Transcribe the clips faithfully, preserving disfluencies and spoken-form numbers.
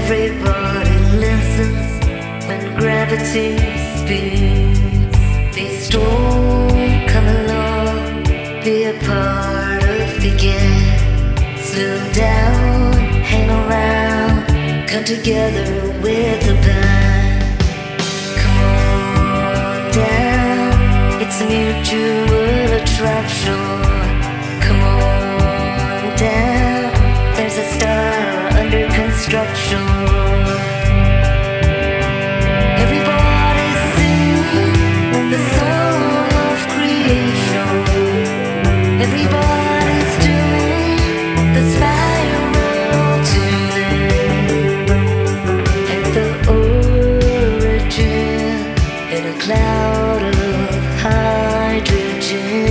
Everybody listens when gravity speaks. Please don't come along, be a part of the game. Slow down, hang around, come together with the band. Come on down, it's a mutual attraction. Come on down, there's a star under construction. Everybody's singing the song of creation. Everybody's doing the spiral tuning, and the origin in a cloud of hydrogen.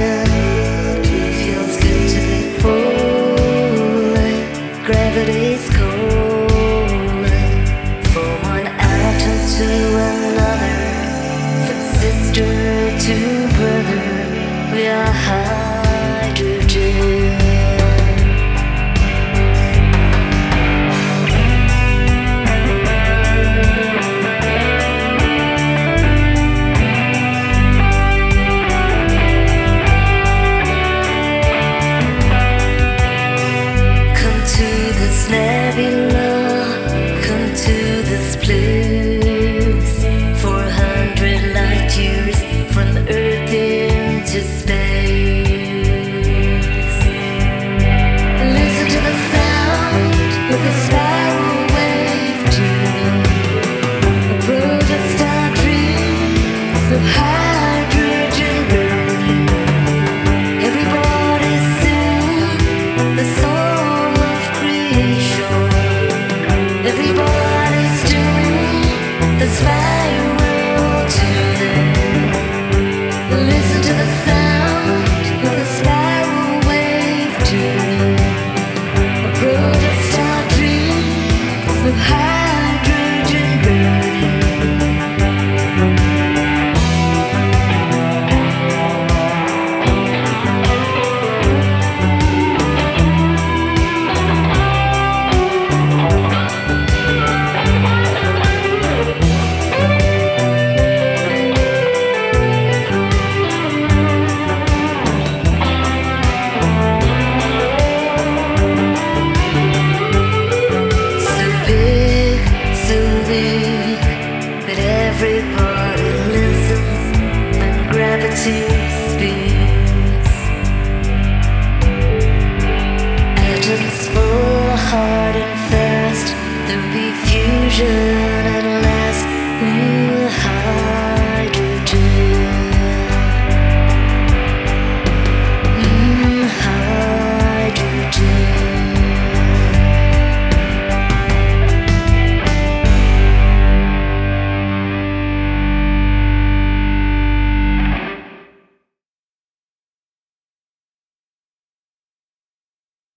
Feels good to be falling. Gravity's calling from one atom to another, from sister to brother. We are hydrogen. Nebula, come to this place. Four hundred light years from Earth into space. Listen to the sound of the spiral wave tuning. Approach a star dreams of hydrogen burning. Everybody's singing the song of creation. Everybody's doing the spiral tuning. Listen to the sound of the spiral wave tuning. Approach a star dreams of high